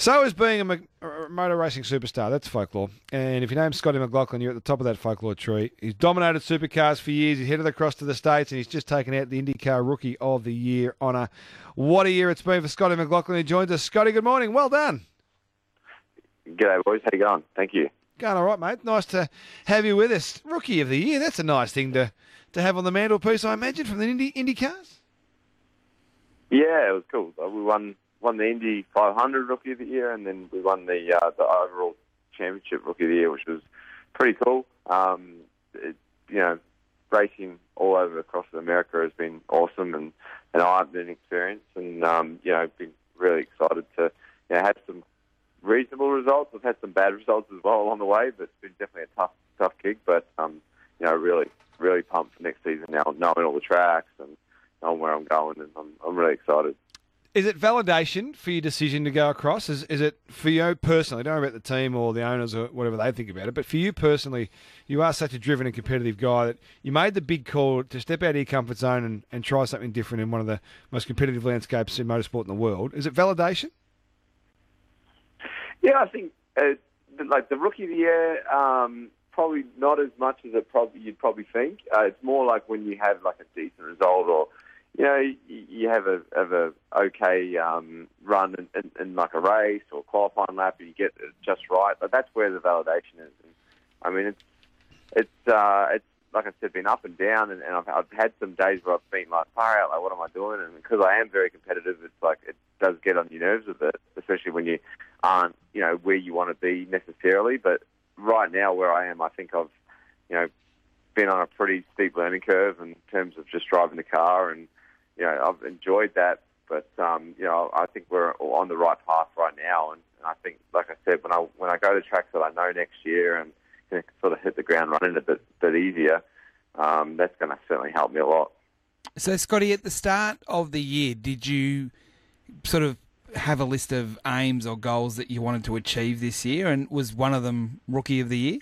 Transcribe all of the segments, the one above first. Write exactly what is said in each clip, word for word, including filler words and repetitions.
So is being a, Mc- a motor racing superstar. That's folklore. And if you name Scotty McLaughlin, you're at the top of that folklore tree. He's dominated supercars for years. He's headed across to the States, and he's just taken out the IndyCar Rookie of the Year honour. What a year it's been for Scotty McLaughlin, who joins us. Scotty, good morning. Well done. G'day, boys. How you going? Thank you. Going all right, mate. Nice to have you with us. Rookie of the Year. That's a nice thing to, to have on the mantelpiece, I imagine, from the Indy Indy cars. Yeah, it was cool. We won won the Indy five hundred Rookie of the Year, and then we won the uh, the overall championship Rookie of the Year, which was pretty cool. Um, it, you know, racing all over across America has been awesome and an eye-opening experience, and um, you know, been really excited to you know, have some reasonable results. We've had some bad results as well along the way, but it's been definitely a tough, tough gig. But um, you know, really, really pumped for next season now, knowing all the tracks and knowing where I'm going, and I'm, I'm really excited. Is it validation for your decision to go across? Is is it for you personally? Don't worry about the team or the owners or whatever they think about it, but for you personally, you are such a driven and competitive guy that you made the big call to step out of your comfort zone and, and try something different in one of the most competitive landscapes in motorsport in the world. Is it validation? Yeah, I think uh, like the Rookie of the Year, um, probably not as much as it probably you'd probably think. Uh, it's more like when you have like a decent result, or you know, you, you have a have a okay um, run in, in, in like a race or qualifying lap, and you get it just right. But that's where the validation is. And, I mean, it's it's uh, it's like I said, been up and down, and, and I've, I've had some days where I've been like, far out, like, what am I doing? And because I am very competitive, it's like it does get on your nerves a bit, especially when you aren't, you know, where you want to be necessarily. But right now, where I am, I think I've, you know, been on a pretty steep learning curve in terms of just driving the car, and you know, I've enjoyed that. But um, you know, I think we're on the right path right now, and I think, like I said, when I when I go to tracks that I know next year and you know, sort of hit the ground running a bit bit easier, um, that's going to certainly help me a lot. So, Scotty, at the start of the year, did you sort of have a list of aims or goals that you wanted to achieve this year, and was one of them Rookie of the Year?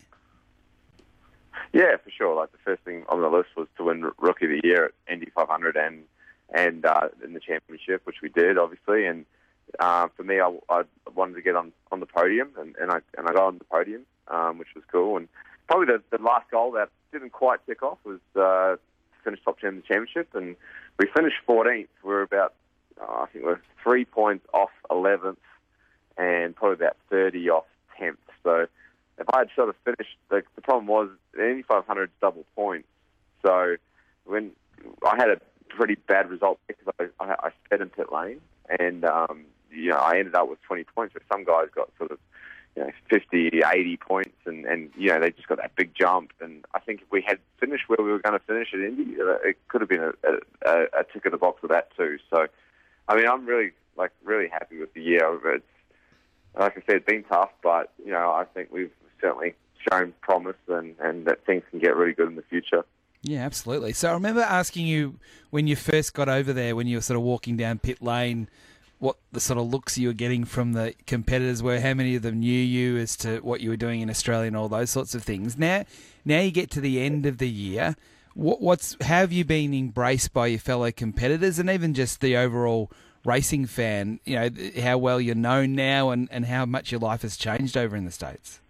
Yeah, for sure. Like the first thing on the list was to win Rookie of the Year at Indy five hundred and and uh, in the championship, which we did, obviously. And uh, for me, I, I wanted to get on, on the podium, and, and I and I got on the podium, um, which was cool. And probably the, the last goal that didn't quite tick off was uh, to finish top ten in the championship, and we finished fourteenth. We're about, uh, I think we're three points off eleventh, and probably about thirty off tenth. So if I had sort of finished, the, the problem was the Indy five hundred double points. So when I had a pretty bad result because I, I, I sped in pit lane, and um, you know, I ended up with twenty points, but some guys got sort of, you know, fifty, eighty points, and, and you know, they just got that big jump. And I think if we had finished where we were going to finish at Indy, it could have been a, a, a tick in the box with that too. So, I mean, I'm really like really happy with the year. It's, like I said, it's been tough, but you know, I think we've certainly shown promise, and, and that things can get really good in the future. Yeah, absolutely. So I remember asking you when you first got over there, when you were sort of walking down pit lane, what the sort of looks you were getting from the competitors were, how many of them knew you as to what you were doing in Australia and all those sorts of things. Now, now you get to the end of the year. What, what's how have you been embraced by your fellow competitors and even just the overall racing fan? You know, how well you're known now, and, and how much your life has changed over in the States.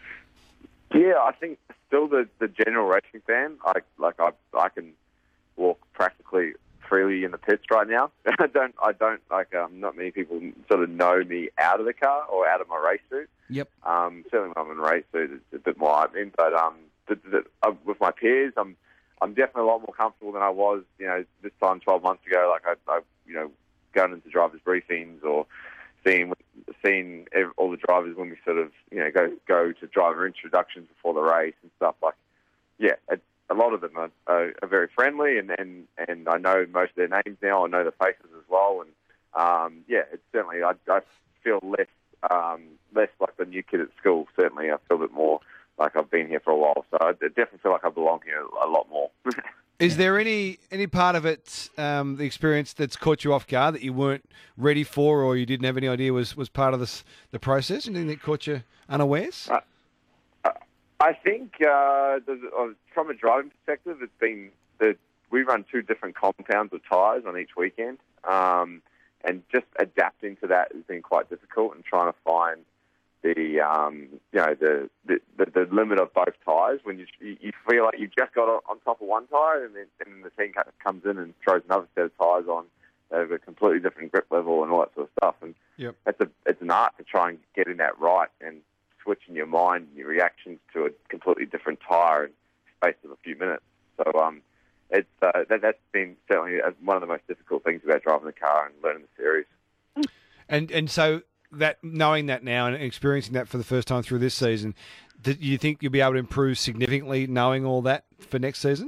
Yeah, I think still the, the general racing fan. I like I I can walk practically freely in the pits right now. I don't I don't like um, not many people sort of know me out of the car or out of my race suit. Yep. Um, certainly when I'm in a race suit, it's a bit more I mean, but um, the, the, uh, with my peers, I'm I'm definitely a lot more comfortable than I was, you know, this time twelve months ago. Like I, I you know, going into drivers' briefings or seeing seeing all the drivers when we sort of, you know, go go to driver introductions before the race and stuff. Like, yeah, it, a lot of them are, are, are very friendly, and, and, and I know most of their names now. I know the faces as well, and um, yeah, it's certainly I, I feel less um, less like the new kid at school. Certainly, I feel a bit more like I've been here for a while. So I definitely feel like I belong here a lot more. Is there any any part of it, um, the experience that's caught you off guard that you weren't ready for, or you didn't have any idea was, was part of this the process? Anything that caught you unawares? Uh, I think uh, uh, from a driving perspective, it's been that we run two different compounds of tyres on each weekend, um, and just adapting to that has been quite difficult, and trying to find the um, you know the, the, the, the limit of both tyres when you you feel like you've just got on top of one tyre, and then, and then the team comes in and throws another set of tyres on that have a completely different grip level and all that sort of stuff. And Yep. it's a it's an art to try and getting that right and switching your mind and your reactions to a completely different tyre in the space of a few minutes. So um, it's uh, that, that's been certainly one of the most difficult things about driving the car and learning the series. And and so that knowing that now and experiencing that for the first time through this season, do you think you'll be able to improve significantly knowing all that for next season?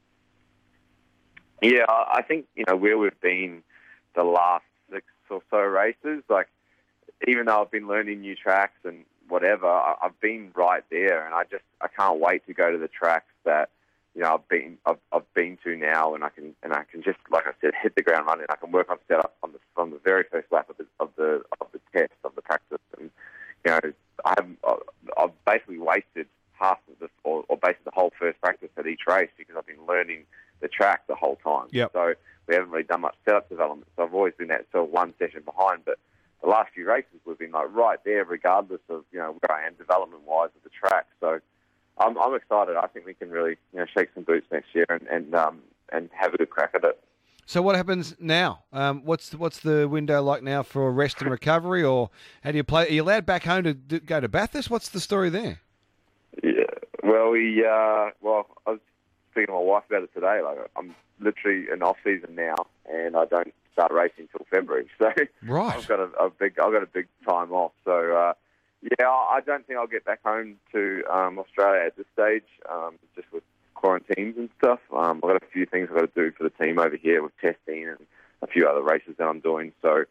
Yeah, I think, you know, where we've been the last six or so races, like, even though I've been learning new tracks and whatever, I- I've been right there, and I just I can't wait to go to the tracks that, you know, I've been I've, I've been to now, and I can and I can just, like I said, hit the ground running. I can work on setup on the from the very first lap of the of the of the test of the practice, and you know, I haven't I've basically wasted half of this, or, or basically the whole first practice at each race, because I've been learning the track the whole time. Yep. So we haven't really done much setup development. So I've always been that sort of one session behind. But the last few races, we've been like right there, regardless of, you know, where I am development-wise of the track. So I'm, I'm excited. I think we can really, you know, shake some boots next year and and, um, and have a good crack at it. So what happens now? Um, what's the, what's the window like now for rest and recovery, or how do you play? Are you allowed back home to do, go to Bathurst? What's the story there? Yeah. Well, we uh, well, I was speaking to my wife about it today. Like, I'm literally in off season now, and I don't start racing till February. So Right. I've got a, a big, I've got a big time off. So uh, yeah, I don't think I'll get back home to um, Australia at this stage, um, just with quarantines and stuff. Um, I've got a few things I've got to do for the team over here with testing and a few other races that I'm doing. So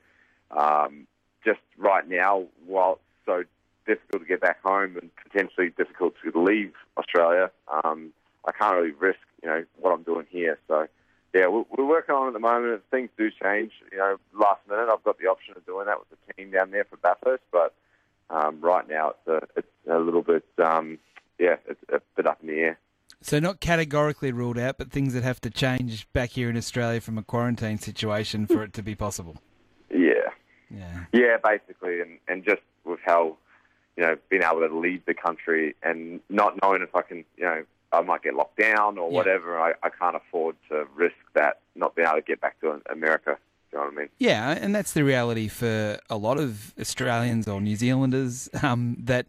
um, just right now, while it's so difficult to get back home and potentially difficult to leave Australia, um, I can't really risk, you know, what I'm doing here. So yeah, we're, we're working on it at the moment. If things do change, you know, last minute, I've got the option of doing that with the team down there for Bathurst. But um, right now, it's a, it's a little bit, um, yeah, it's a bit up in the air. So not categorically ruled out, but things that have to change back here in Australia from a quarantine situation for it to be possible. Yeah. Yeah. Yeah, basically, and, and just with how, you know, being able to leave the country and not knowing if I can, you know, I might get locked down or Yeah. whatever, I, I can't afford to risk that, not being able to get back to America. You know what I mean? Yeah, and that's the reality for a lot of Australians or New Zealanders um, that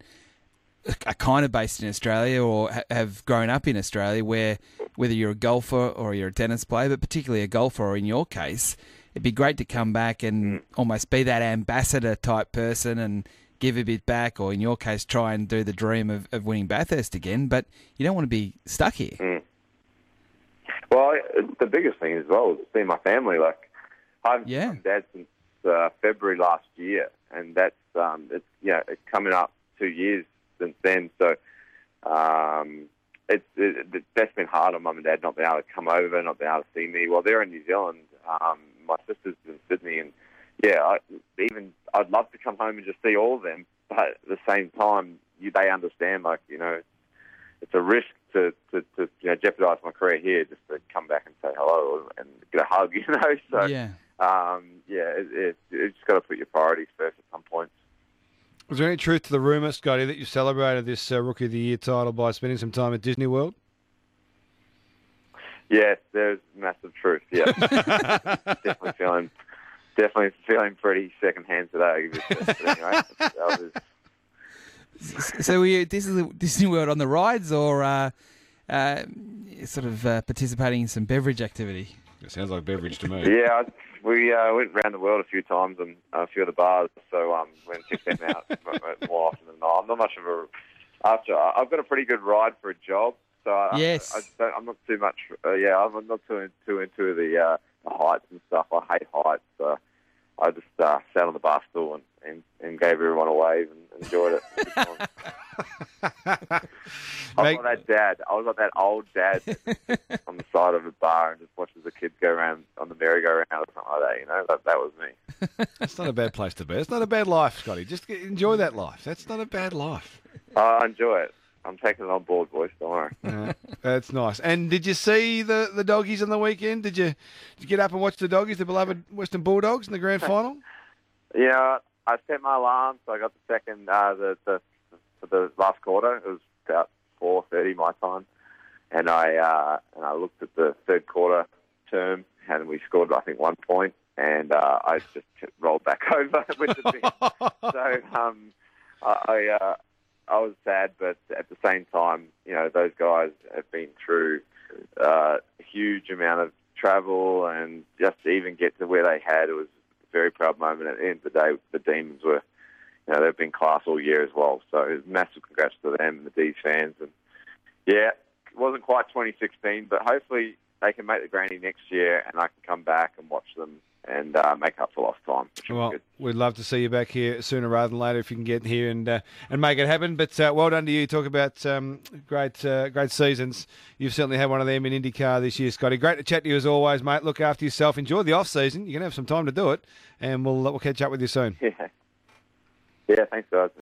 are kind of based in Australia or ha- have grown up in Australia, where whether you're a golfer or you're a tennis player, but particularly a golfer, or in your case, it'd be great to come back and mm. almost be that ambassador type person and give a bit back, or in your case, try and do the dream of, of winning Bathurst again, but you don't want to be stuck here. Mm. Well, the biggest thing as well is seeing my family. Like, I've yeah. been dad since uh, February last year, and that's um, it's you know, it's coming up two years since then. So um, it's it, it, that's been hard on mum and dad not being able to come over, not being able to see me. Well, they're in New Zealand. Um, my sister's in Sydney, and yeah, I, even I'd love to come home and just see all of them. But at the same time, you, they understand, like, you know, it's a risk to, to, to you know, jeopardise my career here just to come back and say hello and get a hug, you know. So yeah, um, yeah, it, it, you just got to put your priorities first at some point. Was there any truth to the rumour, Scotty, that you celebrated this uh, Rookie of the Year title by spending some time at Disney World? Yes, there's massive truth. Yeah, definitely feeling, definitely feeling pretty secondhand today. But anyway, that was... So were you at Disney, Disney World on the rides, or uh, uh, sort of uh, participating in some beverage activity? It sounds like beverage to me. Yeah, we uh, went around the world a few times and a few of the bars, so um, went and checked them out more often than not. I'm not much of a after. I've got a pretty good ride for a job, so I, yes, I, I don't, I'm not too much. Uh, yeah, I'm not too too into the, uh, the heights and stuff. I hate heights. So I just uh, sat on the bar stool and, and, and gave everyone a wave and enjoyed it. I was like that dad. I was like that old dad on the side of a bar and just watches the kids go around on the merry-go-round or something like that. You know, that that was me. That's not a bad place to be. It's not a bad life, Scotty. Just enjoy that life. That's not a bad life. I enjoy it. I'm taking it on board, boys. Don't worry. Uh, that's nice. And did you see the, the doggies on the weekend? Did you, did you get up and watch the doggies, the beloved Western Bulldogs, in the grand final? Yeah, I set my alarm, so I got the second, uh, the, the for the last quarter. It was about four thirty my time, and I uh, and I looked at the third quarter term, and we scored I think one point, and uh, I just rolled back over with the team. So um, I I, uh, I was sad, but at the same time, you know, those guys have been through uh, a huge amount of travel, and just to even get to where they had, it was a very proud moment. At the end of the day, the Demons were, you know, they've been class all year as well. So massive congrats to them and the D's fans. And yeah, it wasn't quite twenty sixteen, but hopefully they can make the granny next year, and I can come back and watch them and uh, make up for lost time. Well, we'd love to see you back here sooner rather than later if you can get here and uh, and make it happen. But uh, well done to you. Talk about um, great uh, great seasons. You've certainly had one of them in IndyCar this year, Scotty. Great to chat to you as always, mate. Look after yourself. Enjoy the off season. You're gonna have some time to do it, and we'll we'll catch up with you soon. Yeah. Yeah. Thanks, guys.